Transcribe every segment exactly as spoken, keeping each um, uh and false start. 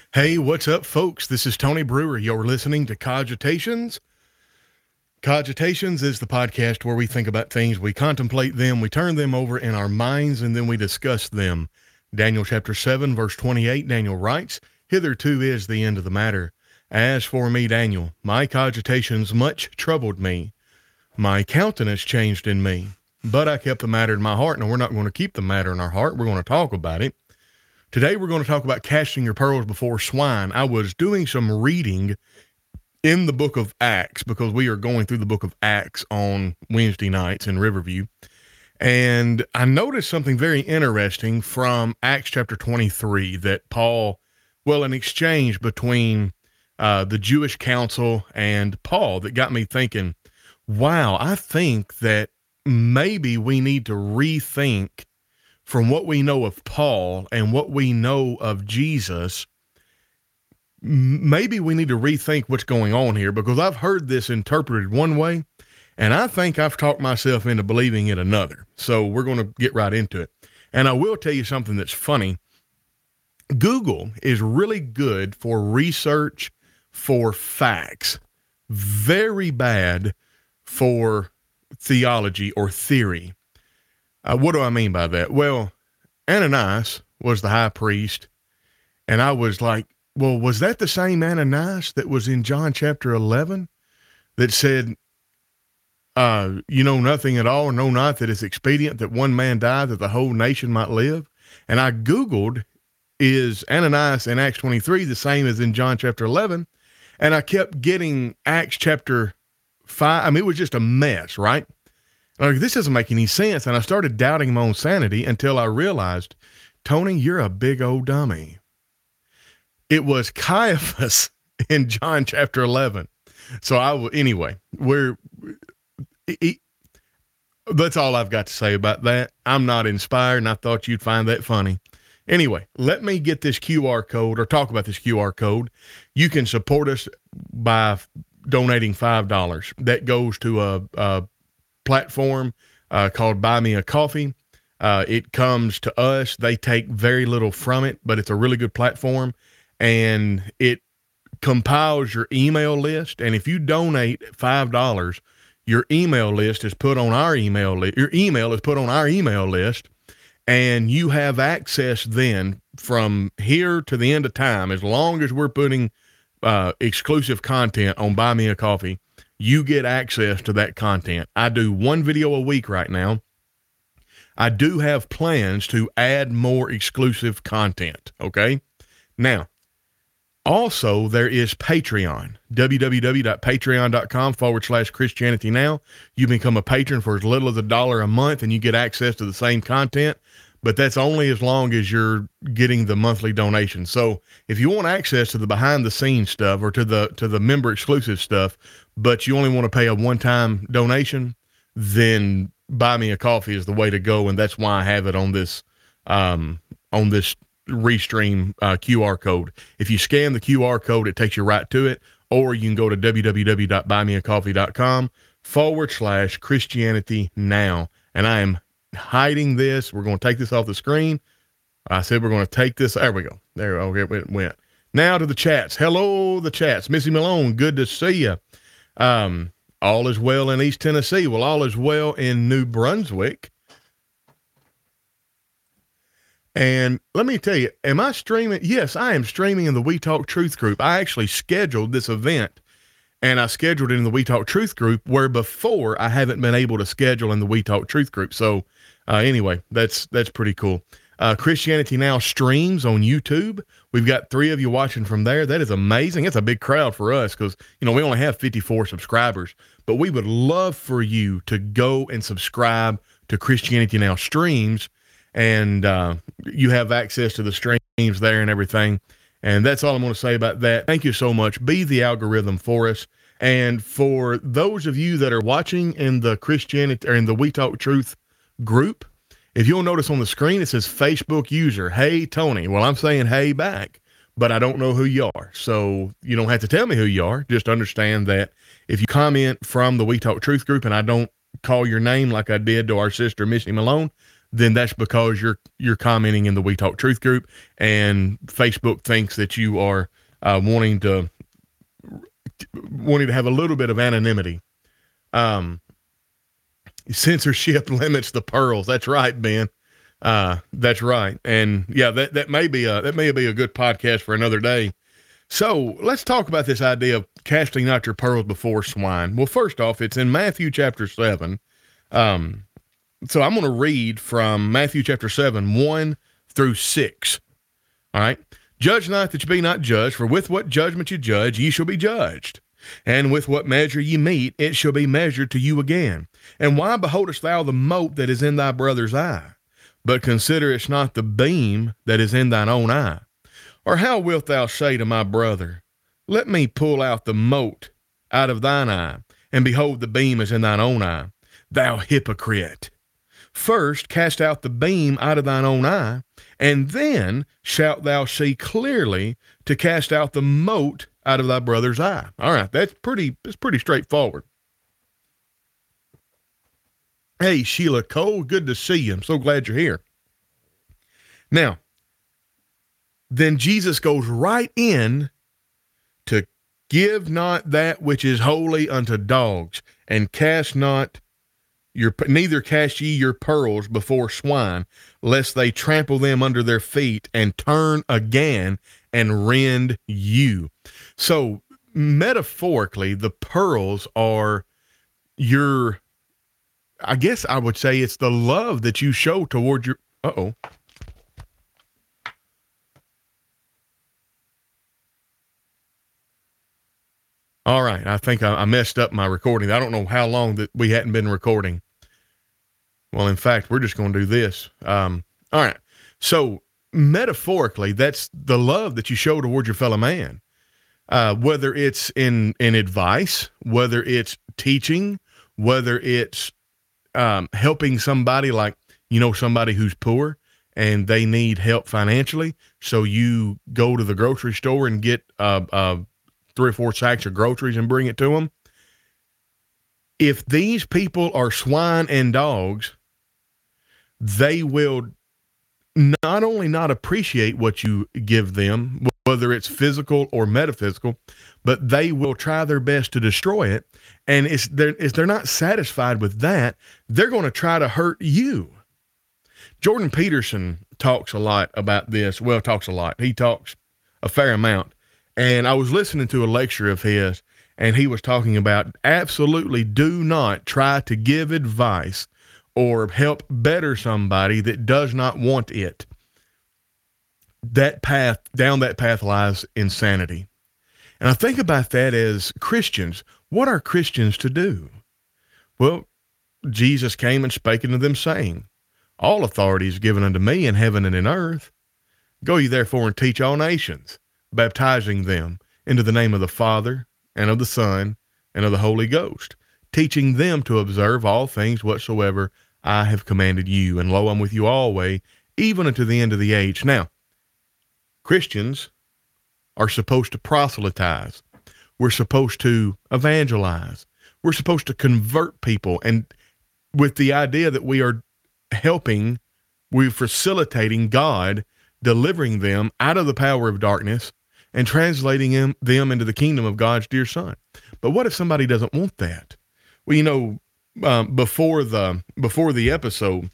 Hey, what's up, folks? This is Tony Brewer. You're listening to Cogitations. Cogitations is the podcast where we think about things, we contemplate them, we turn them over in our minds, and then we discuss them. Daniel chapter seven, verse twenty-eight, Daniel writes, "Hitherto is the end of the matter. As for me, Daniel, my cogitations much troubled me. My countenance changed in me, but I kept the matter in my heart." Now, we're not going to keep the matter in our heart. We're going to talk about it. Today, we're going to talk about casting your pearls before swine. I was doing some reading in the book of Acts because we are going through the book of Acts on Wednesday nights in Riverview. And I noticed something very interesting from Acts chapter twenty-three that Paul, well, an exchange between uh, the Jewish council and Paul that got me thinking, wow, I think that maybe we need to rethink from what we know of Paul and what we know of Jesus. Maybe we need to rethink what's going on here, because I've heard this interpreted one way, and I think I've talked myself into believing it another. So we're going to get right into it. And I will tell you something that's funny. Google is really good for research for facts, very bad for theology or theory. Uh, what do I mean by that? Well, Ananias was the high priest, and I was like, well, was that the same Ananias that was in John chapter eleven that said, uh, you know nothing at all, know not that it's expedient that one man die, that the whole nation might live? And I Googled, is Ananias in Acts twenty-three the same as in John chapter eleven? And I kept getting Acts chapter five. I mean, it was just a mess, right? Like, this doesn't make any sense. And I started doubting my own sanity until I realized, Tony, you're a big old dummy. It was Caiaphas in John chapter eleven. So I will, anyway, we're, it, that's all I've got to say about that. I'm not inspired, and I thought you'd find that funny. Anyway, let me get this Q R code, or talk about this Q R code. You can support us by donating five dollars. That goes to a, a platform uh, called Buy Me a Coffee. Uh, it comes to us. They take very little from it, but it's a really good platform. And it compiles your email list. And if you donate five dollars, your email list is put on our email list. Your email is put on our email list, and you have access then from here to the end of time. As long as we're putting uh, exclusive content on Buy Me a Coffee, you get access to that content. I do one video a week right now. I do have plans to add more exclusive content. Okay. Now, also, there is Patreon, www.patreon.com forward slash Christianity Now. You become a patron for as little as a dollar a month, and you get access to the same content, but that's only as long as you're getting the monthly donation. So if you want access to the behind the scenes stuff, or to the, to the member exclusive stuff, but you only want to pay a one-time donation, then Buy Me a Coffee is the way to go. And that's why I have it on this, um, on this Restream uh, Q R code. If you scan the Q R code, it takes you right to it, or you can go to www.buymeacoffee.com forward slash Christianity Now. And I am hiding this. We're going to take this off the screen. I said we're going to take this. There we go. There, okay, it went. Now to the chats. Hello, the chats. Missy Malone, good to see you. Um, all is well in East Tennessee. Well, all is well in New Brunswick. And let me tell you, am I streaming? Yes, I am streaming in the We Talk Truth group. I actually scheduled this event, and I scheduled it in the We Talk Truth group, where before I haven't been able to schedule in the We Talk Truth group. So uh, anyway, that's that's pretty cool. Uh, Christianity Now streams on YouTube. We've got three of you watching from there. That is amazing. It's a big crowd for us because, you know, we only have fifty-four subscribers, but we would love for you to go and subscribe to Christianity Now streams. And uh, you have access to the streams there and everything. And that's all I'm going to say about that. Thank you so much. Be the algorithm for us. And for those of you that are watching in the Christianity or in the We Talk Truth group, if you'll notice on the screen, it says Facebook user, Hey Tony. Well, I'm saying hey back, but I don't know who you are. So you don't have to tell me who you are. Just understand that if you comment from the We Talk Truth group and I don't call your name like I did to our sister Missy Malone, then that's because you're you're commenting in the We Talk Truth group, and Facebook thinks that you are uh, wanting to wanting to have a little bit of anonymity. Um, censorship limits the pearls. That's right, Ben. Uh, that's right. And yeah, that, that may be a, that may be a good podcast for another day. So let's talk about this idea of casting out your pearls before swine. Well, first off, it's in Matthew chapter seven. Um, so I'm going to read from Matthew chapter seven, one through six. All right. Judge not that you be not judged, for with what judgment you judge, ye shall be judged. And with what measure ye meet, it shall be measured to you again. And why beholdest thou the mote that is in thy brother's eye, but considerest not the beam that is in thine own eye? Or how wilt thou say to my brother, let me pull out the mote out of thine eye, and behold, the beam is in thine own eye? Thou hypocrite! First cast out the beam out of thine own eye, and then shalt thou see clearly to cast out the mote out of thy brother's eye. All right, that's pretty, that's pretty straightforward. Hey, Sheila Cole, good to see you. I'm so glad you're here. Now, then Jesus goes right in to give not that which is holy unto dogs, and cast not your, neither cast ye your pearls before swine, lest they trample them under their feet and turn again and rend you. So metaphorically, the pearls are your, I guess I would say it's the love that you show toward your, uh-oh. All right. I think I, I messed up my recording. I don't know how long that we hadn't been recording. Well, in fact, we're just going to do this. Um, all right. So metaphorically, that's the love that you show toward your fellow man. Uh, whether it's in, in advice, whether it's teaching, whether it's um, helping somebody, like, you know, somebody who's poor and they need help financially. So you go to the grocery store and get uh, uh, three or four sacks of groceries and bring it to them. If these people are swine and dogs, they will not only not appreciate what you give them, whether it's physical or metaphysical, but they will try their best to destroy it. And it's they're, if they're not satisfied with that, they're going to try to hurt you. Jordan Peterson talks a lot about this. Well, talks a lot. He talks a fair amount. And I was listening to a lecture of his, and he was talking about absolutely do not try to give advice or help better somebody that does not want it. That path, down that path lies insanity. And I think about that as Christians. What are Christians to do? Well, Jesus came and spake unto them, saying, all authority is given unto me in heaven and in earth. Go ye therefore and teach all nations, baptizing them into the name of the Father and of the Son and of the Holy Ghost, teaching them to observe all things whatsoever I have commanded you. And lo, I'm with you always, even unto the end of the age. Now, Christians are supposed to proselytize. We're supposed to evangelize. We're supposed to convert people, and with the idea that we are helping, we're facilitating God delivering them out of the power of darkness and translating them, them into the kingdom of God's dear Son. But what if somebody doesn't want that? Well, you know, um, before the before the episode,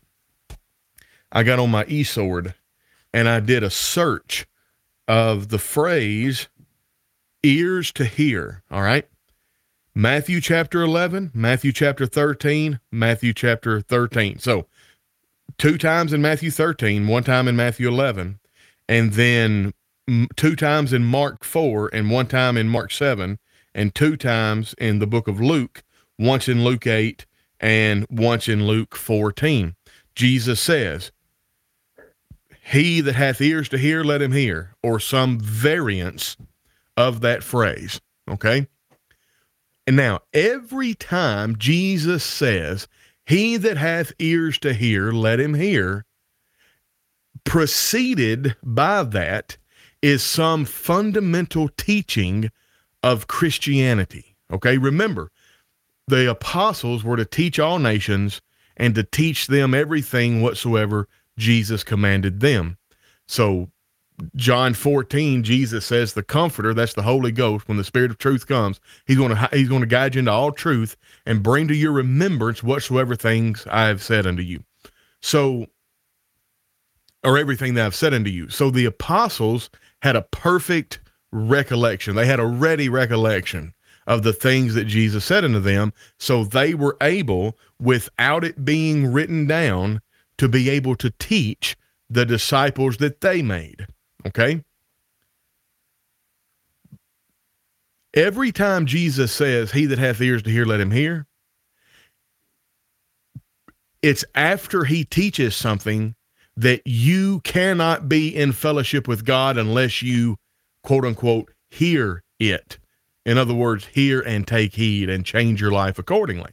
I got on my eSword and I did a search of the phrase ears to hear. All right. Matthew chapter eleven, Matthew chapter thirteen, Matthew chapter thirteen. So two times in Matthew thirteen, one time in Matthew eleven, and then two times in Mark four and one time in Mark seven, and two times in the book of Luke, once in Luke eight and once in Luke fourteen. Jesus says, he that hath ears to hear, let him hear, or some variance of that phrase. Okay. And now every time Jesus says, he that hath ears to hear, let him hear, preceded by that is some fundamental teaching of Christianity. Okay. Remember, the apostles were to teach all nations and to teach them everything whatsoever Jesus commanded them. So John fourteen, Jesus says the Comforter, that's the Holy Ghost, when the Spirit of truth comes, he's going to he's going to guide you into all truth and bring to your remembrance whatsoever things I have said unto you. So, or everything that I've said unto you. So the apostles had a perfect recollection. They had a ready recollection of the things that Jesus said unto them. So they were able, without it being written down, to be able to teach the disciples that they made. Okay? Every time Jesus says, he that hath ears to hear, let him hear, it's after he teaches something that you cannot be in fellowship with God unless you, quote unquote, hear it. In other words, hear and take heed and change your life accordingly.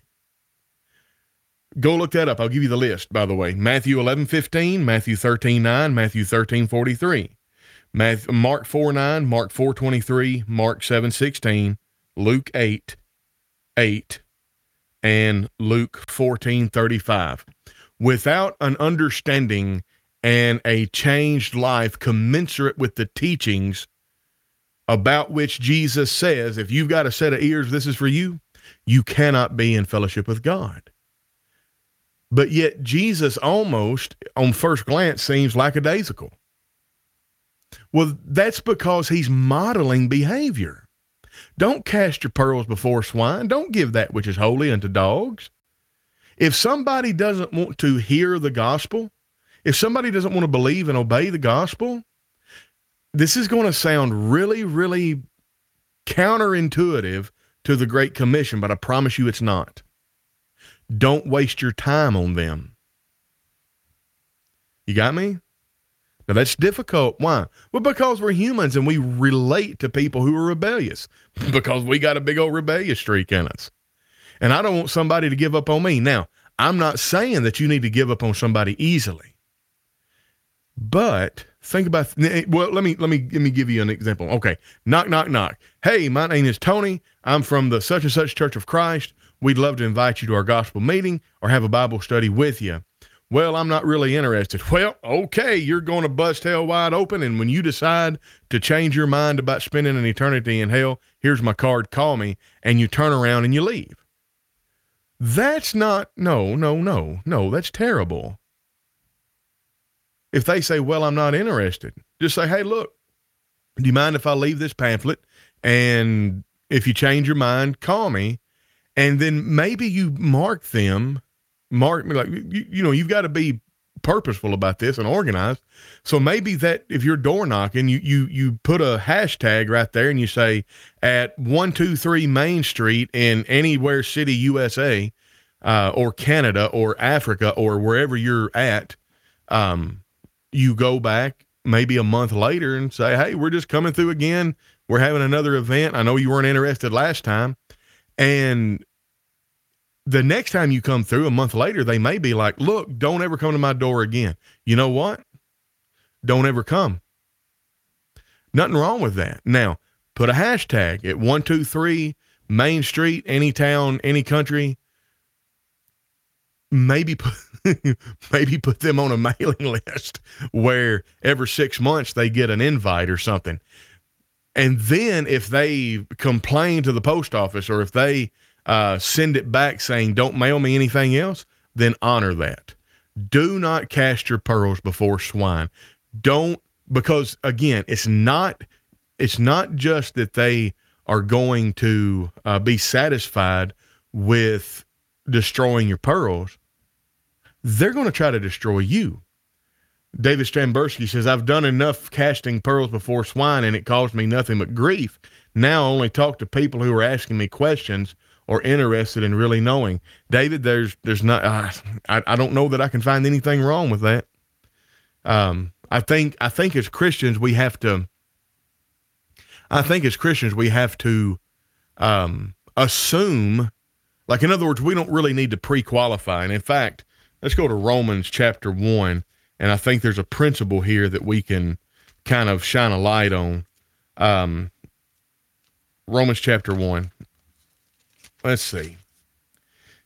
Go look that up. I'll give you the list, by the way. Matthew eleven fifteen, Matthew thirteen nine, Matthew thirteen forty-three, Matthew, Mark four nine, Mark four twenty-three, Mark seven sixteen, Luke eight eight, and Luke fourteen thirty-five. Without an understanding and a changed life commensurate with the teachings about which Jesus says, if you've got a set of ears, this is for you, you cannot be in fellowship with God. But yet Jesus almost, on first glance, seems lackadaisical. Well, that's because he's modeling behavior. Don't cast your pearls before swine. Don't give that which is holy unto dogs. If somebody doesn't want to hear the gospel, if somebody doesn't want to believe and obey the gospel, this is going to sound really, really counterintuitive to the Great Commission, but I promise you it's not. Don't waste your time on them. You got me? Now that's difficult. Why? Well, because we're humans and we relate to people who are rebellious because we got a big old rebellious streak in us. And I don't want somebody to give up on me. Now, I'm not saying that you need to give up on somebody easily, but think about, well, let me, let me, let me give you an example. Okay. Knock, knock, knock. Hey, my name is Tony. I'm from the such and such Church of Christ. We'd love to invite you to our gospel meeting or have a Bible study with you. Well, I'm not really interested. Well, okay, you're going to bust hell wide open, and when you decide to change your mind about spending an eternity in hell, here's my card, call me, and you turn around and you leave. That's not, no, no, no, no, that's terrible. If they say, well, I'm not interested, just say, hey, look, do you mind if I leave this pamphlet? And if you change your mind, call me. And then maybe you mark them, mark me like, you, you know, you've got to be purposeful about this and organized. So maybe that if you're door knocking, you, you, you put a hashtag right there and you say at one two three Main Street in anywhere city, U S A, uh, or Canada or Africa or wherever you're at. Um, you go back maybe a month later and say, hey, we're just coming through again. We're having another event. I know you weren't interested last time. And the next time you come through a month later, they may be like, look, don't ever come to my door again. You know what? Don't ever come. Nothing wrong with that. Now, put a hashtag at one two three Main Street, any town, any country. Maybe put, maybe put them on a mailing list where every six months they get an invite or something. And then if they complain to the post office or if they uh, send it back saying, don't mail me anything else, then honor that. Do not cast your pearls before swine. Don't, because again, it's not, it's not just that they are going to uh, be satisfied with destroying your pearls. They're going to try to destroy you. David Stramberski says, I've done enough casting pearls before swine and it caused me nothing but grief. Now I only talk to people who are asking me questions or interested in really knowing. David, there's, there's not, uh, I, I don't know that I can find anything wrong with that. Um, I think, I think as Christians, we have to, I think as Christians, we have to, um, assume, like, in other words, we don't really need to pre-qualify. And in fact, let's go to Romans chapter one. And I think there's a principle here that we can kind of shine a light on. Um, Romans chapter one. Let's see.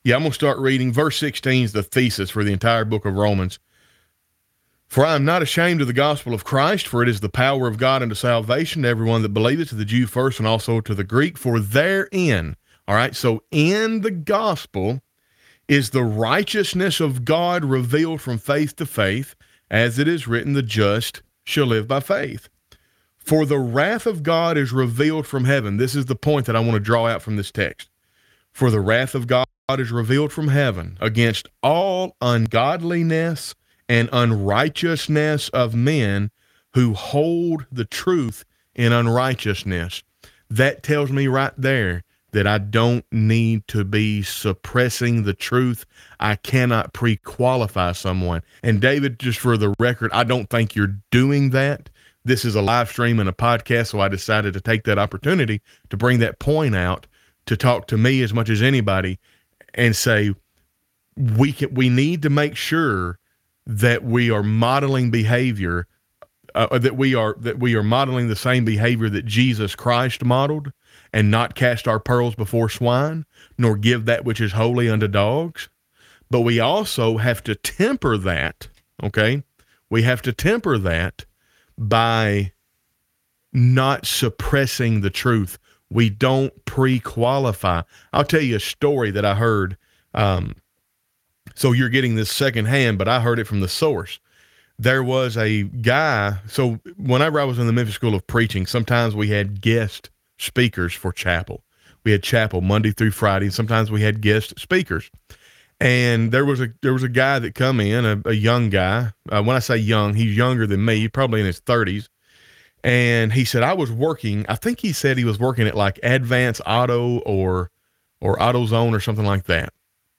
Yeah, I'm going to start reading. Verse sixteen is the thesis for the entire book of Romans. For I am not ashamed of the gospel of Christ, for it is the power of God unto salvation to everyone that believeth, to the Jew first and also to the Greek. For therein, all right, so in the gospel is the righteousness of God revealed from faith to faith, as it is written, the just shall live by faith. For the wrath of God is revealed from heaven. This is the point that I want to draw out from this text. For the wrath of God is revealed from heaven against all ungodliness and unrighteousness of men who hold the truth in unrighteousness. That tells me right there that I don't need to be suppressing the truth. I cannot pre-qualify someone. And David, just for the record, I don't think you're doing that. This is a live stream and a podcast, so I decided to take that opportunity to bring that point out, to talk to me as much as anybody and say, we can, we need to make sure that we are modeling behavior, uh, that we are that we are modeling the same behavior that Jesus Christ modeled, and not cast our pearls before swine, nor give that which is holy unto dogs. But we also have to temper that, okay? We have to temper that by not suppressing the truth. We don't pre-qualify. I'll tell you a story that I heard. Um, So you're getting this secondhand, but I heard it from the source. There was a guy. So whenever I was in the Memphis School of Preaching, sometimes we had guest speakers for chapel. We had chapel Monday through Friday. And sometimes we had guest speakers. And there was a there was a guy that come in, a, a young guy. Uh, when I say young, he's younger than me, probably in his thirties. And he said, I was working. I think he said he was working at like Advance Auto or or AutoZone or something like that.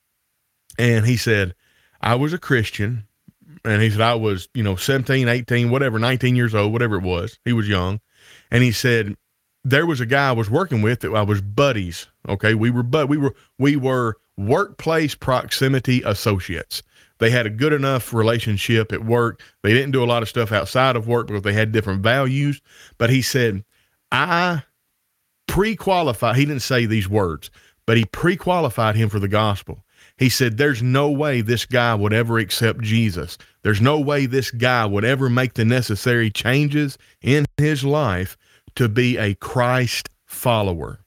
And he said, I was a Christian, and he said, I was, you know, seventeen, eighteen, whatever, nineteen years old, whatever it was. He was young. And he said, there was a guy I was working with that I was buddies. Okay. We were, but we were, we were workplace proximity associates. They had a good enough relationship at work. They didn't do a lot of stuff outside of work because they had different values. But he said, I pre-qualified, he didn't say these words, but he pre-qualified him for the gospel. He said, there's no way this guy would ever accept Jesus. There's no way this guy would ever make the necessary changes in his life to be a Christ follower.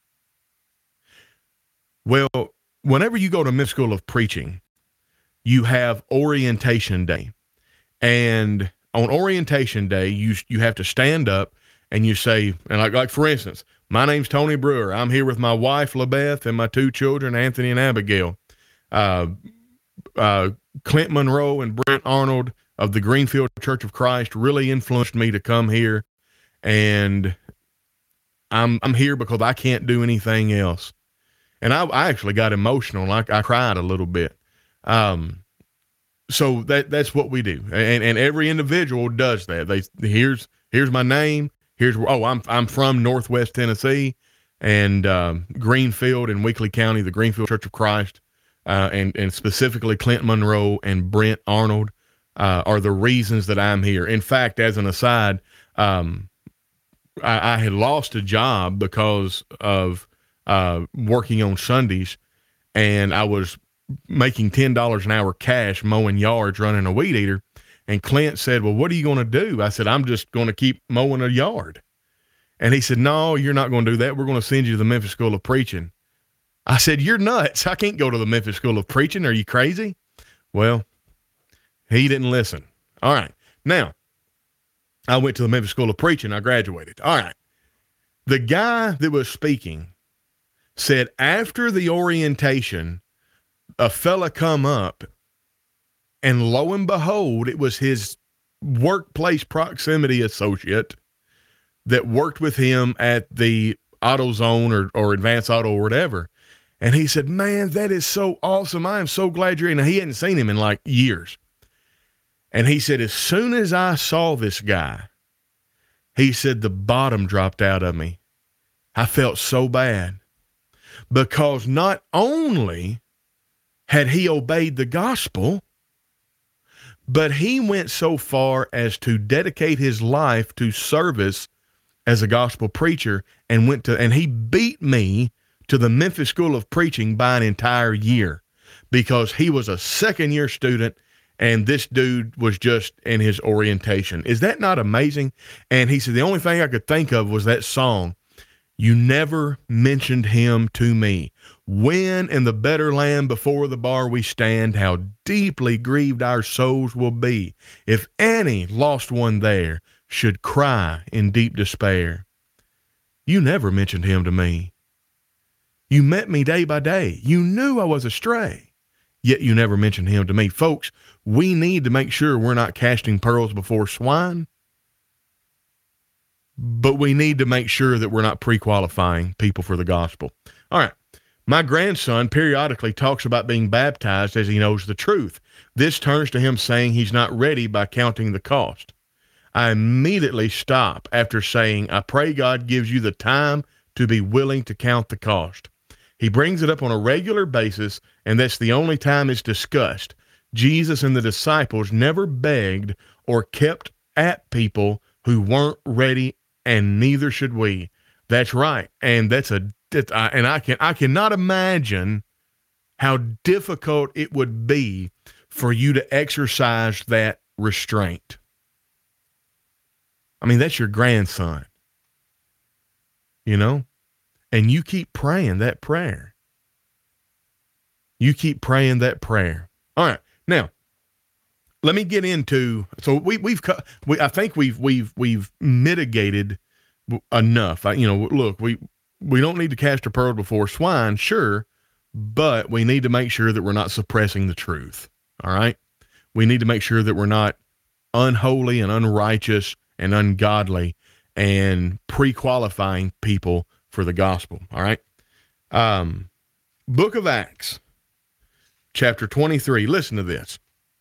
Well, whenever you go to Memphis School of Preaching, you have orientation day. And on orientation day, you you have to stand up and you say, and like, like for instance, my name's Tony Brewer. I'm here with my wife, LaBeth, and my two children, Anthony and Abigail. Uh, uh, Clint Monroe and Brent Arnold of the Greenfield Church of Christ really influenced me to come here, and I'm I'm here because I can't do anything else. And I, I actually got emotional, like I cried a little bit. Um, so that that's what we do, and and every individual does that. They here's here's my name. Here's oh I'm I'm from Northwest Tennessee, and um, Greenfield and Weakley County, the Greenfield Church of Christ. Uh, and, and specifically Clint Monroe and Brent Arnold uh, are the reasons that I'm here. In fact, as an aside, um, I, I had lost a job because of uh, working on Sundays, and I was making ten dollars an hour cash mowing yards, running a weed eater. And Clint said, well, what are you going to do? I said, I'm just going to keep mowing a yard. And he said, no, you're not going to do that. We're going to send you to the Memphis School of Preaching. I said, you're nuts. I can't go to the Memphis School of Preaching. Are you crazy? Well, he didn't listen. All right. Now, I went to the Memphis School of Preaching. I graduated. All right. The guy that was speaking said after the orientation, a fella come up, and lo and behold, it was his workplace proximity associate that worked with him at the AutoZone or, or Advance Auto or whatever. And he said, man, that is so awesome. I am so glad you're in. Now, he hadn't seen him in like years. And he said, as soon as I saw this guy, he said, the bottom dropped out of me. I felt so bad because not only had he obeyed the gospel, but he went so far as to dedicate his life to service as a gospel preacher, and went to, and he beat me to the Memphis School of Preaching by an entire year because he was a second year student and this dude was just in his orientation. Is that not amazing? And he said, the only thing I could think of was that song, "You Never Mentioned Him to Me. When in the better land before the bar we stand, how deeply grieved our souls will be if any lost one there should cry in deep despair. You never mentioned him to me. You met me day by day. You knew I was astray, yet you never mentioned him to me." Folks, we need to make sure we're not casting pearls before swine, but we need to make sure that we're not pre-qualifying people for the gospel. All right. My grandson periodically talks about being baptized as he knows the truth. This turns to him saying he's not ready by counting the cost. I immediately stop after saying, I pray God gives you the time to be willing to count the cost. He brings it up on a regular basis, and that's the only time it's discussed. Jesus and the disciples never begged or kept at people who weren't ready, and neither should we. That's right. And that's a, that I, and I can, I cannot imagine how difficult it would be for you to exercise that restraint. I mean, that's your grandson, you know, and you keep praying that prayer. You keep praying that prayer. All right. Now, let me get into, so we, we've, we, I think we've, we've, we've mitigated enough. I, you know, look, we, we don't need to cast a pearl before swine, sure, but we need to make sure that we're not suppressing the truth. All right. We need to make sure that we're not unholy and unrighteous and ungodly and pre-qualifying people for the gospel. All right. Um, Book of Acts, chapter twenty-three. Listen to this.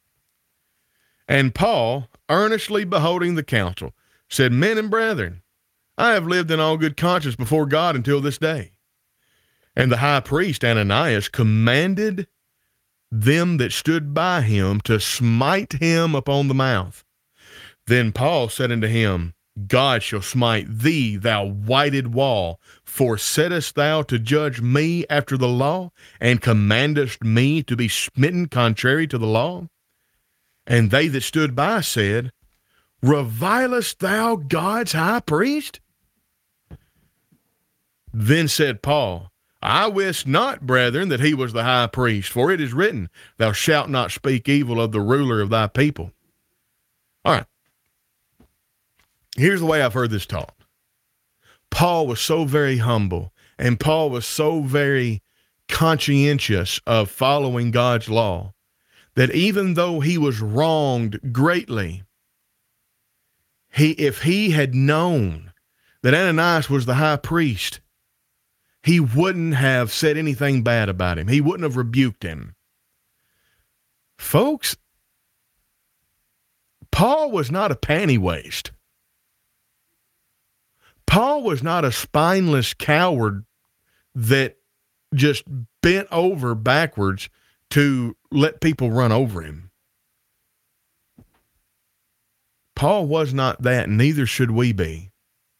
And Paul, earnestly beholding the council, said, Men and brethren, I have lived in all good conscience before God until this day. And the high priest Ananias commanded them that stood by him to smite him upon the mouth. Then Paul said unto him, God shall smite thee, thou whited wall, for settest thou to judge me after the law, and commandest me to be smitten contrary to the law? And they that stood by said, Revilest thou God's high priest? Then said Paul, I wist not, brethren, that he was the high priest, for it is written, Thou shalt not speak evil of the ruler of thy people. All right. Here's the way I've heard this taught. Paul was so very humble, and Paul was so very conscientious of following God's law, that even though he was wronged greatly, he, if he had known that Ananias was the high priest, he wouldn't have said anything bad about him. He wouldn't have rebuked him. Folks, Paul was not a panty waist. Paul was not a spineless coward that just bent over backwards to let people run over him. Paul was not that, and neither should we be.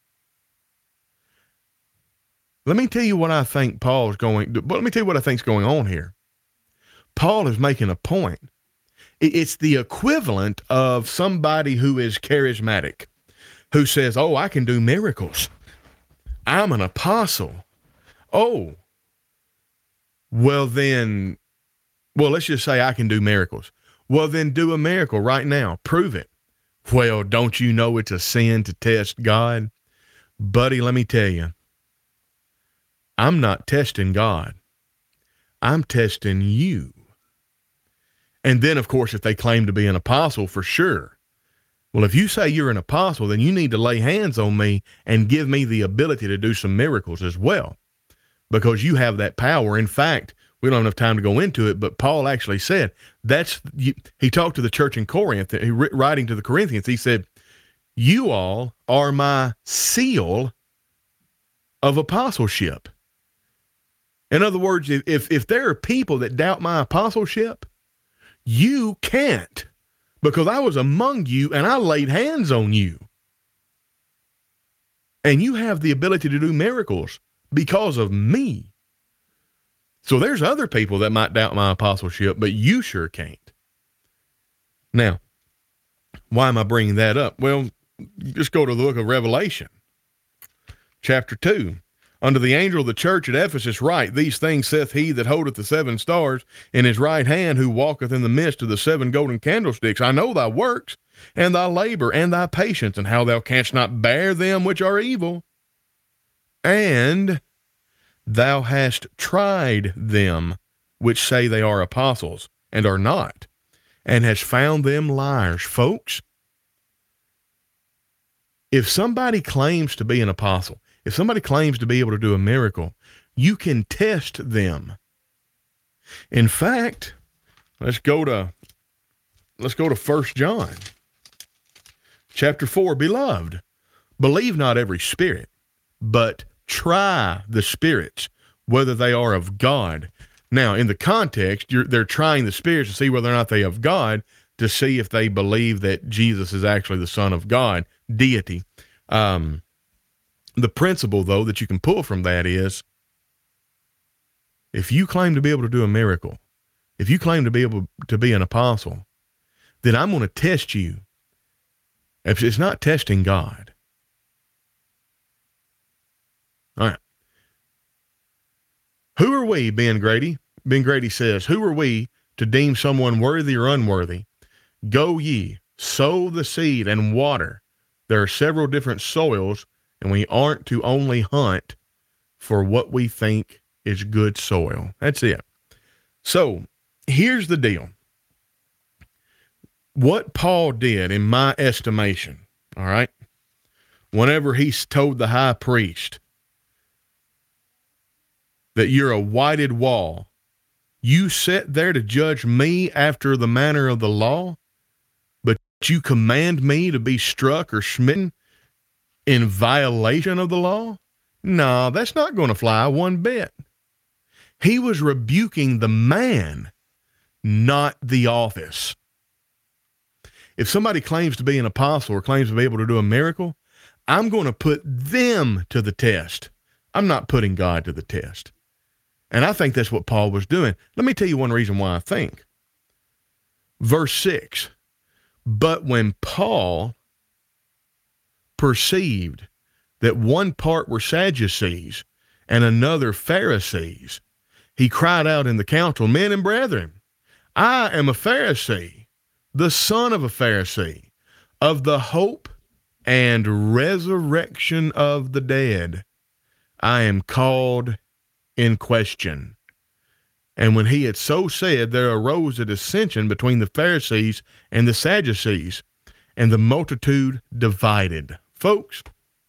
Let me tell you what I think Paul is going, but let me tell you what I think is going on here. Paul is making a point. It's the equivalent of somebody who is charismatic, who says, oh, I can do miracles. I'm an apostle. Oh, well then, well, let's just say I can do miracles. Well, then do a miracle right now. Prove it. Well, don't you know it's a sin to test God? Buddy, let me tell you, I'm not testing God. I'm testing you. And then, of course, if they claim to be an apostle, for sure. Well, if you say you're an apostle, then you need to lay hands on me and give me the ability to do some miracles as well, because you have that power. In fact, we don't have enough time to go into it, but Paul actually said that's, you, he talked to the church in Corinth, he, writing to the Corinthians, he said, you all are my seal of apostleship. In other words, if, if there are people that doubt my apostleship, you can't, because I was among you and I laid hands on you. And you have the ability to do miracles because of me. So there's other people that might doubt my apostleship, but you sure can't. Now, why am I bringing that up? Well, just go to the book of Revelation, chapter two. Unto the angel of the church at Ephesus write, These things saith he that holdeth the seven stars in his right hand, who walketh in the midst of the seven golden candlesticks. I know thy works, and thy labor, and thy patience, and how thou canst not bear them which are evil. And thou hast tried them which say they are apostles, and are not, and hast found them liars. Folks, if somebody claims to be an apostle, if somebody claims to be able to do a miracle, you can test them. In fact, let's go to let's go to First John, chapter four. Beloved, believe not every spirit, but try the spirits, whether they are of God. Now, in the context, you're, they're trying the spirits to see whether or not they are of God, to see if they believe that Jesus is actually the Son of God, deity. Um, the principle, though, that you can pull from that is, if you claim to be able to do a miracle, if you claim to be able to be an apostle, then I'm going to test you. If it's not testing God. All right. Who are we, Ben Grady? Ben Grady says, who are we to deem someone worthy or unworthy? Go ye, sow the seed and water. There are several different soils, and we aren't to only hunt for what we think is good soil. That's it. So here's the deal. What Paul did, in my estimation, all right, whenever he told the high priest that you're a whited wall, you sit there to judge me after the manner of the law, but you command me to be struck or smitten in violation of the law? No, that's not going to fly one bit. He was rebuking the man, not the office. If somebody claims to be an apostle or claims to be able to do a miracle, I'm going to put them to the test. I'm not putting God to the test. And I think that's what Paul was doing. Let me tell you one reason why I think. Verse six, but when Paul perceived that one part were Sadducees and another Pharisees, he cried out in the council, Men and brethren, I am a Pharisee, the son of a Pharisee, of the hope and resurrection of the dead. I am called in question. And when he had so said, there arose a dissension between the Pharisees and the Sadducees, and the multitude divided. Folks,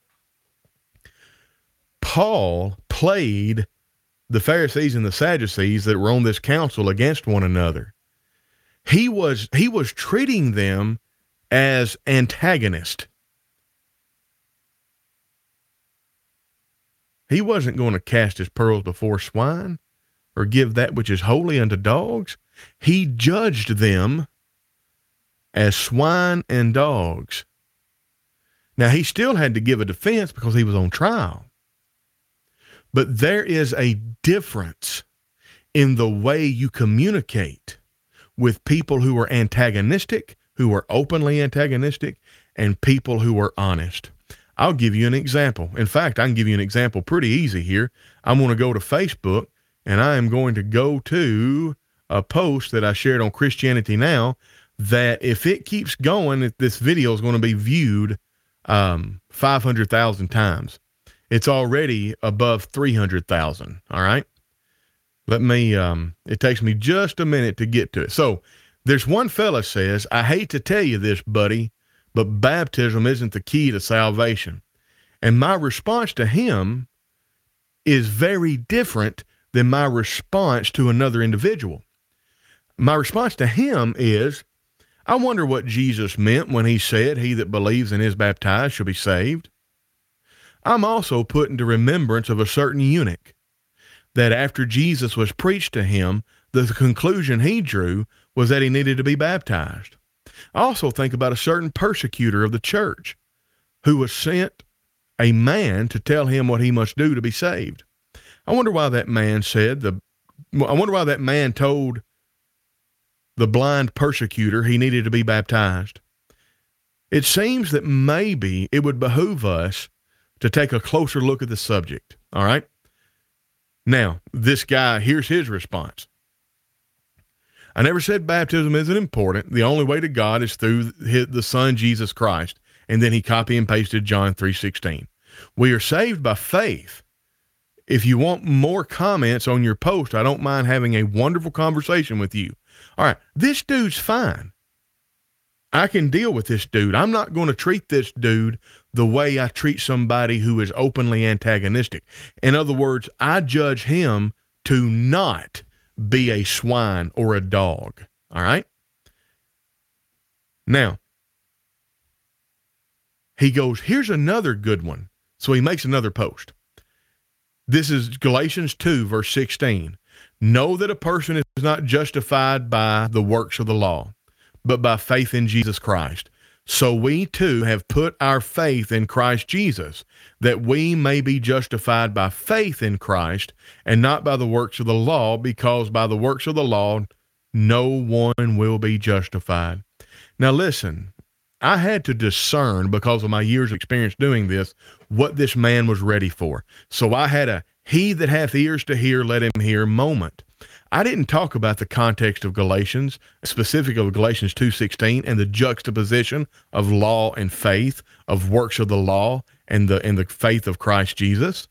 Paul played the Pharisees and the Sadducees that were on this council against one another. He was, he was treating them as antagonists. He wasn't going to cast his pearls before swine or give that which is holy unto dogs. He judged them as swine and dogs. Now, he still had to give a defense because he was on trial. But there is a difference in the way you communicate with people who are antagonistic, who are openly antagonistic, and people who are honest. I'll give you an example. In fact, I can give you an example pretty easy here. I'm going to go to Facebook, and I am going to go to a post that I shared on Christianity Now that if it keeps going, if this video is going to be viewed um, five hundred thousand times. It's already above three hundred thousand, all right? Let me, um, it takes me just a minute to get to it. So there's one fella says, I hate to tell you this, buddy, but baptism isn't the key to salvation. And my response to him is very different than my response to another individual. My response to him is, I wonder what Jesus meant when he said, he that believes and is baptized shall be saved. I'm also put into remembrance of a certain eunuch that after Jesus was preached to him, the conclusion he drew was that he needed to be baptized. I also think about a certain persecutor of the church who was sent a man to tell him what he must do to be saved. I wonder why that man said the I wonder why that man told the blind persecutor he needed to be baptized. It seems that maybe it would behoove us to take a closer look at the subject. All right. Now, this guy, here's his response. I never said baptism isn't important. The only way to God is through the Son, Jesus Christ. And then he copy and pasted John three sixteen. We are saved by faith. If you want more comments on your post, I don't mind having a wonderful conversation with you. All right, this dude's fine. I can deal with this dude. I'm not going to treat this dude the way I treat somebody who is openly antagonistic. In other words, I judge him to not be a swine or a dog. All right? Now, he goes, here's another good one. So he makes another post. This is Galatians two, verse sixteen. Know that a person is not justified by the works of the law, but by faith in Jesus Christ. So we too have put our faith in Christ Jesus, that we may be justified by faith in Christ and not by the works of the law, because by the works of the law, no one will be justified. Now listen, I had to discern, because of my years of experience doing this, what this man was ready for. So I had a he that hath ears to hear, let him hear moment. I didn't talk about the context of Galatians, specifically of Galatians two sixteen, and the juxtaposition of law and faith, of works of the law and the and the faith of Christ Jesus.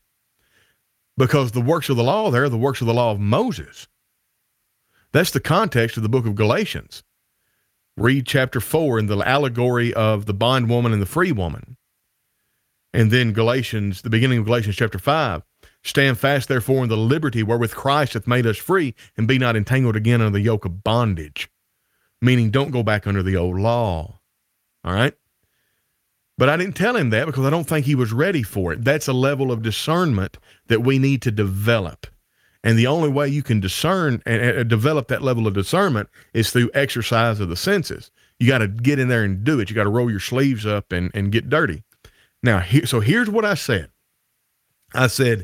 Because the works of the law there are the works of the law of Moses. That's the context of the book of Galatians. Read chapter four in the allegory of the bondwoman and the free woman. And then Galatians, the beginning of Galatians chapter five. Stand fast, therefore, in the liberty wherewith Christ hath made us free, and be not entangled again under the yoke of bondage. Meaning, don't go back under the old law. All right? But I didn't tell him that because I don't think he was ready for it. That's a level of discernment that we need to develop. And the only way you can discern and, and develop that level of discernment is through exercise of the senses. You got to get in there and do it. You got to roll your sleeves up and, and get dirty. Now, here, so here's what I said. I said,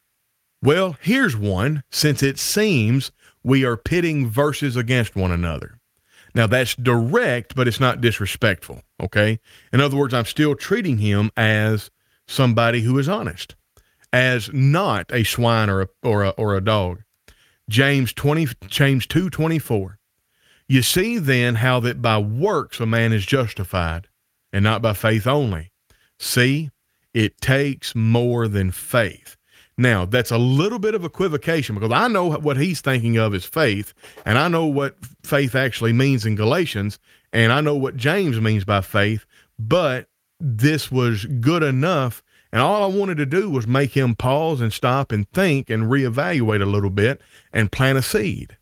well, here's one, since it seems we are pitting verses against one another. Now, that's direct, but it's not disrespectful, okay? In other words, I'm still treating him as somebody who is honest, as not a swine or a, or a, or a dog. James twenty, James two twenty-four. You see then how that by works a man is justified, and not by faith only. See, it takes more than faith. Now, that's a little bit of equivocation, because I know what he's thinking of as faith, and I know what faith actually means in Galatians, and I know what James means by faith, but this was good enough, and all I wanted to do was make him pause and stop and think and reevaluate a little bit and plant a seed.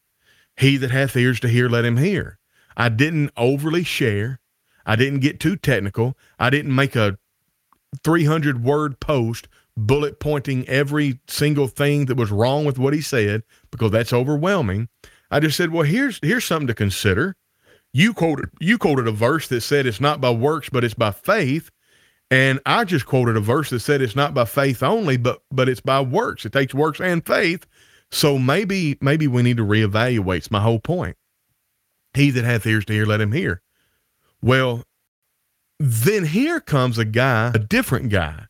He that hath ears to hear, let him hear. I didn't overly share. I didn't get too technical. I didn't make a three hundred word post bullet pointing every single thing that was wrong with what he said, because that's overwhelming. I just said, well, here's here's something to consider. You quoted you quoted a verse that said it's not by works, but it's by faith. And I just quoted a verse that said it's not by faith only, but but it's by works. It takes works and faith. So maybe maybe we need to reevaluate. It's my whole point. He that hath ears to hear, let him hear. Well, then here comes a guy, a different guy,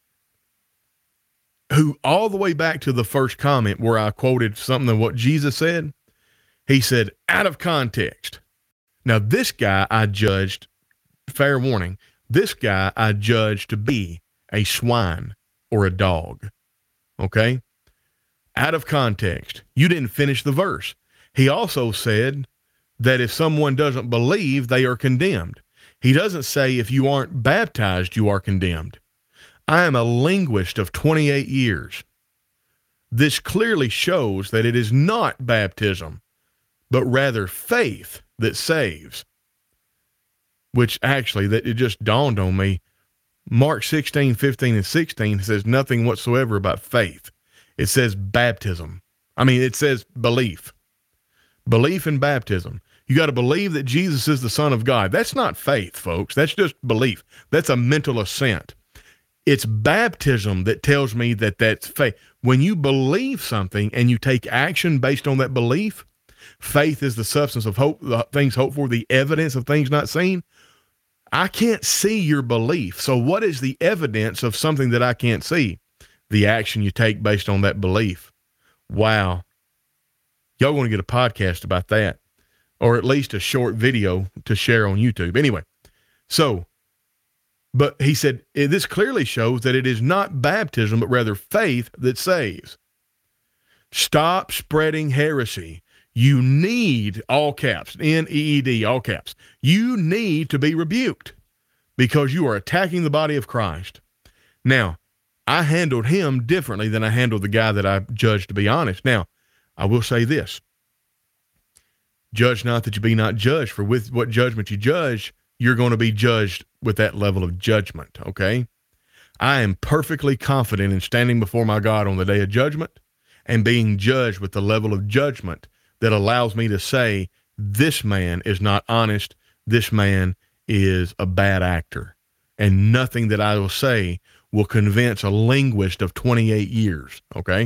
who all the way back to the first comment where I quoted something of what Jesus said, he said, out of context. Now, this guy I judged, fair warning, this guy I judged to be a swine or a dog. Okay? Out of context. You didn't finish the verse. He also said that if someone doesn't believe, they are condemned. He doesn't say if you aren't baptized, you are condemned. I am a linguist of twenty-eight years. This clearly shows that it is not baptism, but rather faith that saves. Which actually, that it just dawned on me. Mark sixteen, fifteen, and sixteen says nothing whatsoever about faith. It says baptism. I mean, it says belief. Belief in baptism. You got to believe that Jesus is the Son of God. That's not faith, folks. That's just belief. That's a mental assent. It's baptism that tells me that that's faith. When you believe something and you take action based on that belief, faith is the substance of hope, the things hoped for, the evidence of things not seen. I can't see your belief. So what is the evidence of something that I can't see? The action you take based on that belief. Wow. Y'all want to get a podcast about that, or at least a short video to share on YouTube. Anyway, so, but he said, this clearly shows that it is not baptism, but rather faith that saves. Stop spreading heresy. You need, all caps, N E E D, all caps. You need to be rebuked because you are attacking the body of Christ. Now, I handled him differently than I handled the guy that I judged, to be honest. Now, I will say this. Judge not that you be not judged, for with what judgment you judge, you're going to be judged with that level of judgment, okay? I am perfectly confident in standing before my God on the day of judgment and being judged with the level of judgment that allows me to say, this man is not honest, this man is a bad actor, and nothing that I will say will convince a linguist of twenty-eight years, okay?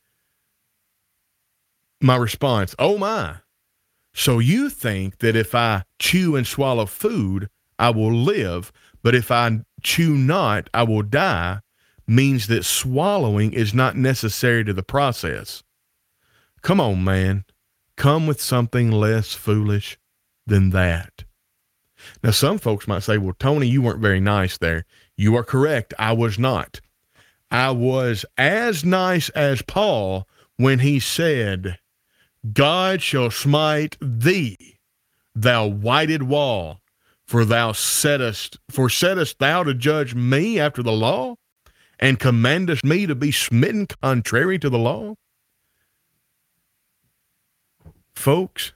My response, oh my, so you think that if I chew and swallow food, I will live, but if I chew not, I will die, means that swallowing is not necessary to the process. Come on, man. Come with something less foolish than that. Now, some folks might say, well, Tony, you weren't very nice there. You are correct. I was not. I was as nice as Paul when he said, God shall smite thee, thou whited wall, for thou settest, for settest thou to judge me after the law, and commandest me to be smitten contrary to the law? Folks,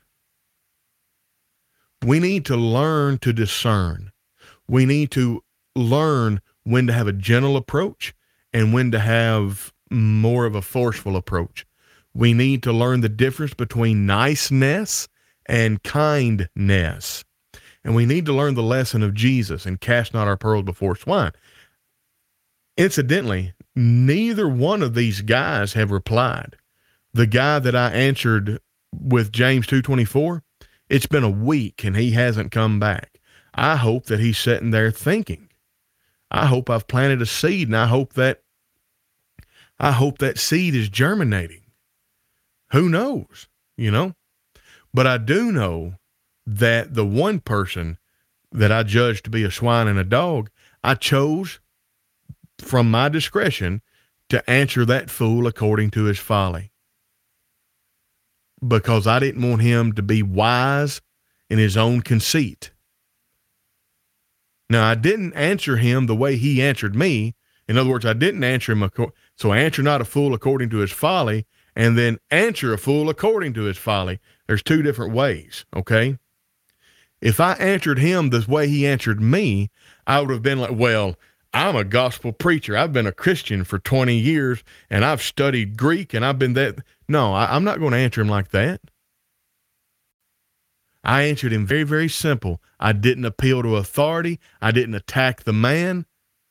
we need to learn to discern. We need to learn when to have a gentle approach and when to have more of a forceful approach. We need to learn the difference between niceness and kindness. And we need to learn the lesson of Jesus and cast not our pearls before swine. Incidentally, neither one of these guys have replied. The guy that I answered with James two twenty-four, it's been a week and he hasn't come back. I hope that he's sitting there thinking. I hope I've planted a seed, and I hope that I hope that seed is germinating. Who knows, you know? But I do know that the one person that I judged to be a swine and a dog, I chose from my discretion to answer that fool according to his folly. Because I didn't want him to be wise in his own conceit. Now, I didn't answer him the way he answered me. In other words, I didn't answer him. So answer not a fool according to his folly, and then answer a fool according to his folly. There's two different ways, okay? If I answered him the way he answered me, I would have been like, well, I'm a gospel preacher. I've been a Christian for twenty years, and I've studied Greek, and I've been that. No, I, I'm not going to answer him like that. I answered him very, very simple. I didn't appeal to authority. I didn't attack the man.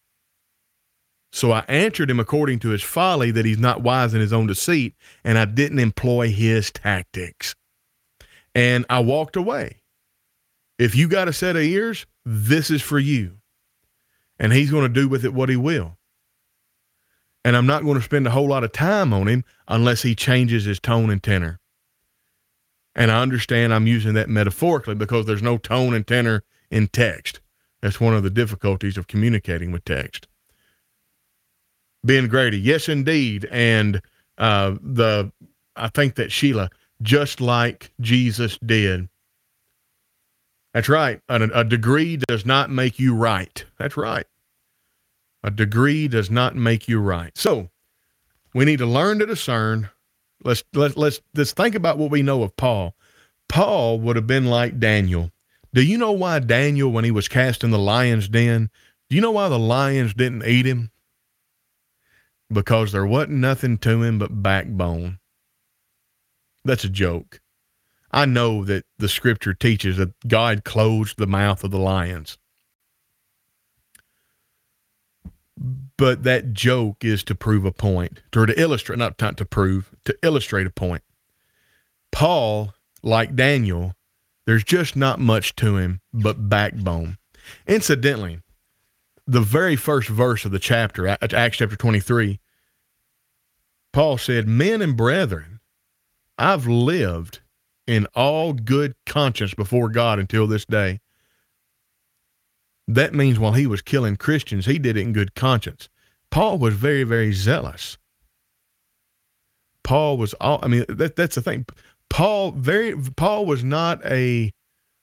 So I answered him according to his folly, that he's not wise in his own deceit, and I didn't employ his tactics. And I walked away. If you got a set of ears, this is for you. And he's going to do with it what he will. And I'm not going to spend a whole lot of time on him unless he changes his tone and tenor. And I understand I'm using that metaphorically because there's no tone and tenor in text. That's one of the difficulties of communicating with text. Ben Grady, yes, indeed. And uh, the I think that Sheila, just like Jesus did. That's right. A, a degree does not make you right. That's right. A degree does not make you right. So we need to learn to discern. Let's, let's, let's, let's think about what we know of Paul. Paul would have been like Daniel. Do you know why Daniel, when he was cast in the lion's den, do you know why the lions didn't eat him? Because there wasn't nothing to him but backbone. That's a joke. I know that the scripture teaches that God closed the mouth of the lions. but that joke is to prove a point, or to illustrate, not to prove, to illustrate a point. Paul, like Daniel, there's just not much to him but backbone. Incidentally, the very first verse of the chapter, Acts chapter twenty-three, Paul said, "Men and brethren, I've lived in all good conscience before God until this day." That means while he was killing Christians, he did it in good conscience. Paul was very, very zealous. Paul was all, I mean, that, that's the thing. Paul very Paul was not a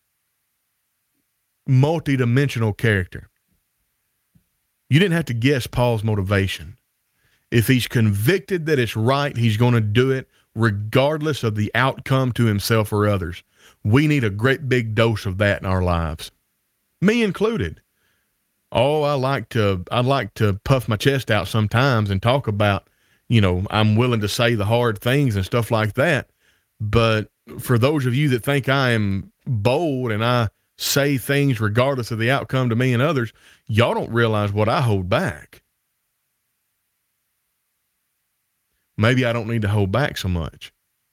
multi-dimensional character. You didn't have to guess Paul's motivation. If he's convicted that it's right, he's going to do it regardless of the outcome to himself or others. We need a great big dose of that in our lives, me included. Oh, I like to I like to puff my chest out sometimes and talk about, you know, I'm willing to say the hard things and stuff like that. But for those of you that think I am bold and I say things regardless of the outcome to me and others, y'all don't realize what I hold back. Maybe I don't need to hold back so much.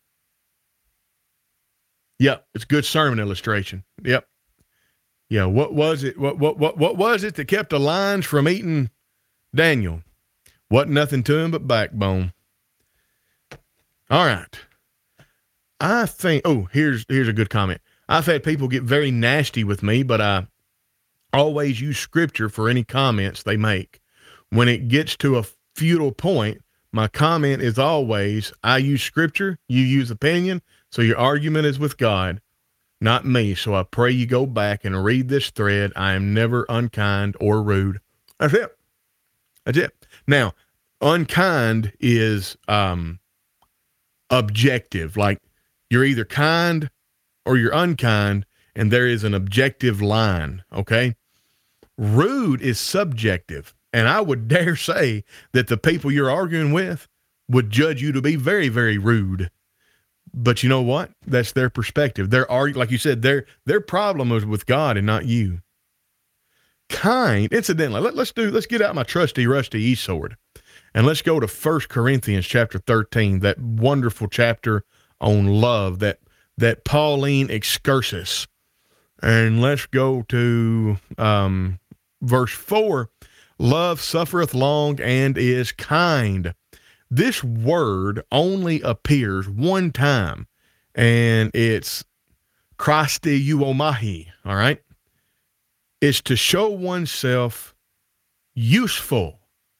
Yep, it's a good sermon illustration. Yep. Yeah, what was it? What what what what was it that kept the lions from eating Daniel? Wasn't nothing to him but backbone. All right. I think, oh, here's here's a good comment. I've had people get very nasty with me, but I always use scripture for any comments they make. When it gets to a futile point, my comment is always, I use scripture, you use opinion, so your argument is with God, not me. So I pray you go back and read this thread. I am never unkind or rude. That's it. That's it. Now, unkind is um, objective. Like, you're either kind or you're unkind, and there is an objective line, okay? Rude is subjective, and I would dare say that the people you're arguing with would judge you to be very, very rude. But you know what? That's their perspective. Their arg- like you said, their their problem was with God and not you. Kind, incidentally, let, let's do let's get out my trusty rusty e-sword, and let's go to First Corinthians chapter thirteen, that wonderful chapter on love, that that Pauline excursus. And let's go to um, verse four. Love suffereth long and is kind. This word only appears one time, and it's Christi euomahi, all right? It's to show oneself useful,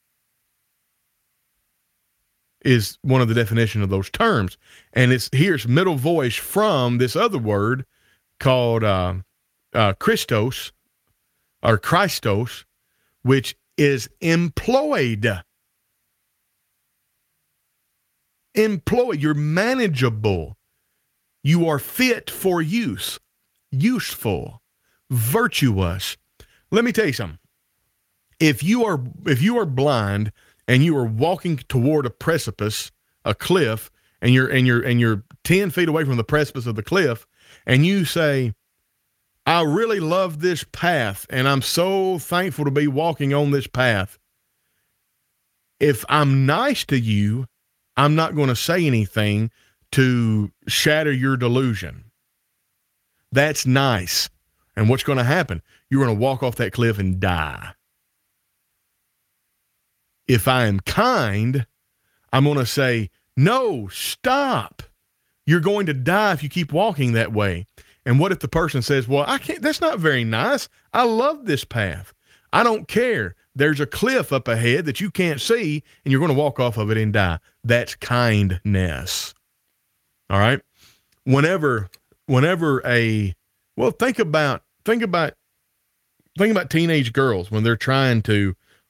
is one of the definitions of those terms. And it's here's middle voice from this other word called uh, uh, Christos, or Christos, which is employed. Employed. You're manageable. You are fit for use. Useful. Virtuous. Let me tell you something. If you are if you are blind and you are walking toward a precipice, a cliff, and you're and you're and you're ten feet away from the precipice of the cliff, and you say, I really love this path, and I'm so thankful to be walking on this path. If I'm nice to you, I'm not going to say anything to shatter your delusion. That's nice. And what's going to happen? You're going to walk off that cliff and die. If I am kind, I'm going to say, no, stop. You're going to die if you keep walking that way. And what if the person says, well, I can't, that's not very nice. I love this path. I don't care. There's a cliff up ahead that you can't see, and you're going to walk off of it and die. That's kindness. All right. Whenever, whenever a, well, think about, think about, think about teenage girls when they're trying to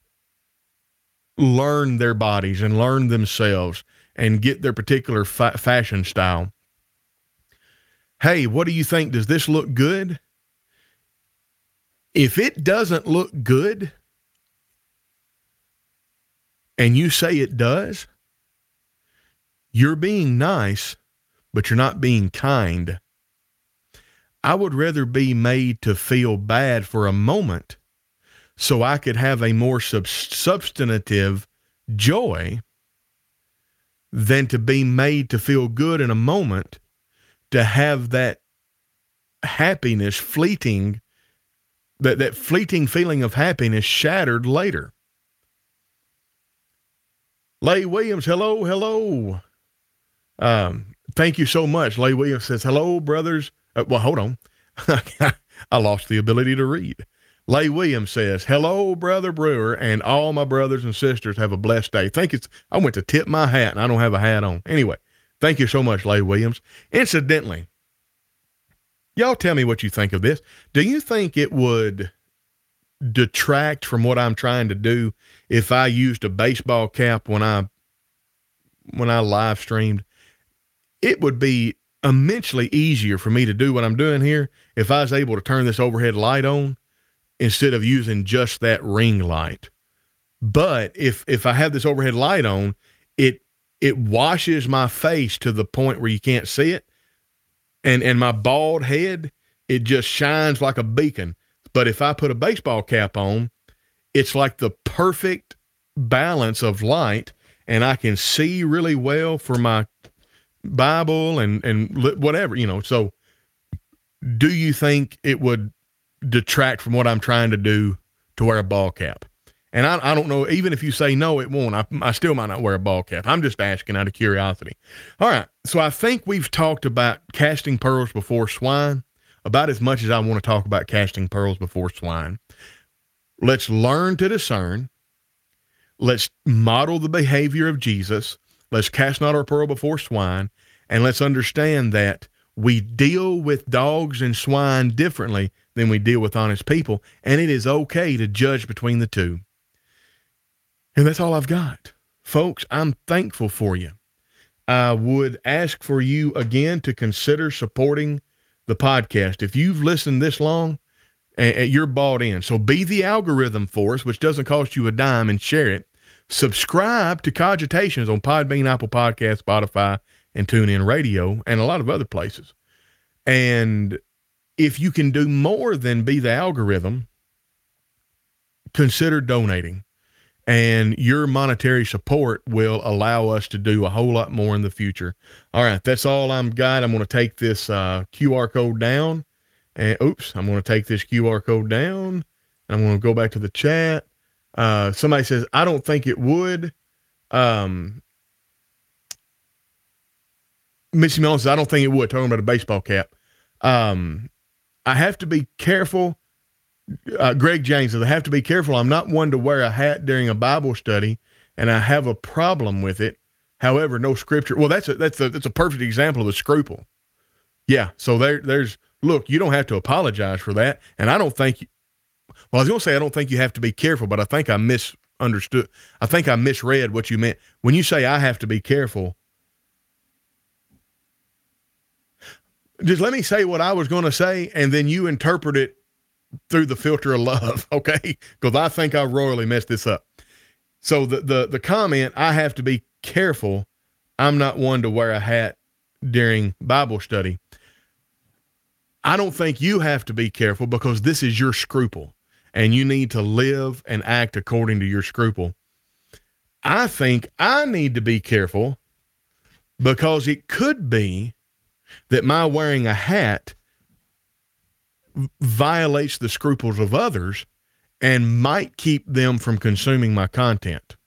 learn their bodies and learn themselves and get their particular fa- fashion style. Hey, what do you think? Does this look good? If it doesn't look good and you say it does, you're being nice, but you're not being kind. I would rather be made to feel bad for a moment so I could have a more sub- substantive joy than to be made to feel good in a moment, to have that happiness fleeting, that, that fleeting feeling of happiness shattered later. Lay Williams, hello, hello. Um, thank you so much. Lay Williams says, hello, brothers. Uh, well, hold on. I lost the ability to read. Lay Williams says, hello, Brother Brewer, and all my brothers and sisters have a blessed day. Think it's, I went to tip my hat, and I don't have a hat on. Anyway, thank you so much, Lay Williams. Incidentally, y'all tell me what you think of this. Do you think it would detract from what I'm trying to do if I used a baseball cap when I when I live streamed? It would be immensely easier for me to do what I'm doing here if I was able to turn this overhead light on instead of using just that ring light. But if if I have this overhead light on, it it washes my face to the point where you can't see it. And and my bald head, it just shines like a beacon. But if I put a baseball cap on, it's like the perfect balance of light, and I can see really well for my Bible and, and whatever, you know. So do you think it would detract from what I'm trying to do to wear a ball cap? And I, I don't know, even if you say no, it won't. I, I still might not wear a ball cap. I'm just asking out of curiosity. All right. So I think we've talked about casting pearls before swine about as much as I want to talk about casting pearls before swine. Let's learn to discern. Let's model the behavior of Jesus. Let's cast not our pearl before swine. And let's understand that we deal with dogs and swine differently than we deal with honest people. And it is okay to judge between the two. And that's all I've got. Folks, I'm thankful for you. I would ask for you again to consider supporting the podcast. If you've listened this long, uh, you're bought in. So be the algorithm for us, which doesn't cost you a dime, and share it. Subscribe to Cogitations on Podbean, Apple Podcasts, Spotify, and TuneIn Radio, and a lot of other places. And if you can do more than be the algorithm, consider donating. And your monetary support will allow us to do a whole lot more in the future. All right, that's all I'm got. I'm going to take this uh, Q R code down. And oops, I'm going to take this Q R code down. And I'm going to go back to the chat. Uh, somebody says, I don't think it would. Um, Missy Mellon says, I don't think it would. Talking about a baseball cap. Um, I have to be careful. Uh, Greg James says, I have to be careful. I'm not one to wear a hat during a Bible study, and I have a problem with it. However, no scripture. Well, that's a, that's a, that's a perfect example of a scruple. Yeah. So there, there's, look, you don't have to apologize for that. And I don't think, well, I was going to say, I don't think you have to be careful, but I think I misunderstood. I think I misread what you meant. When you say I have to be careful, just let me say what I was going to say, and then you interpret it through the filter of love, okay? Because I think I royally messed this up. So the, the the comment, I have to be careful. I'm not one to wear a hat during Bible study. I don't think you have to be careful because this is your scruple, and you need to live and act according to your scruple. I think I need to be careful because it could be that my wearing a hat violates the scruples of others and might keep them from consuming my content.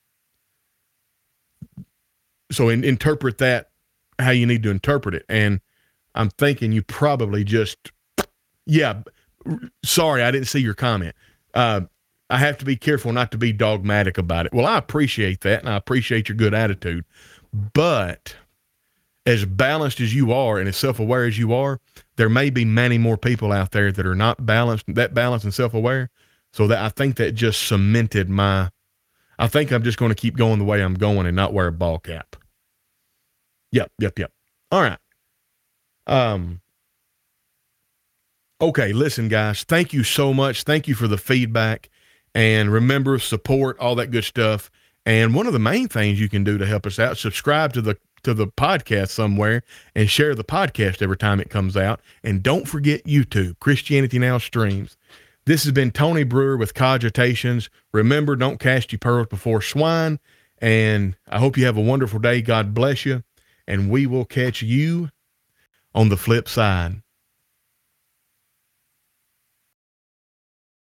So in, interpret that how you need to interpret it. And I'm thinking you probably just, yeah, sorry, I didn't see your comment. Uh, I have to be careful not to be dogmatic about it. Well, I appreciate that, and I appreciate your good attitude. But as balanced as you are and as self-aware as you are, there may be many more people out there that are not balanced, that balanced and self-aware. So that I think that just cemented my, I think I'm just going to keep going the way I'm going and not wear a ball cap. Yep, yep, yep. All right. Um. Okay, listen, guys, thank you so much. Thank you for the feedback. And remember, support, all that good stuff. And one of the main things you can do to help us out, subscribe to the to the podcast somewhere and share the podcast every time it comes out. And don't forget YouTube, Christianity Now Streams. This has been Tony Brewer with Cogitations. Remember, don't cast your pearls before swine. And I hope you have a wonderful day. God bless you. And we will catch you on the flip side.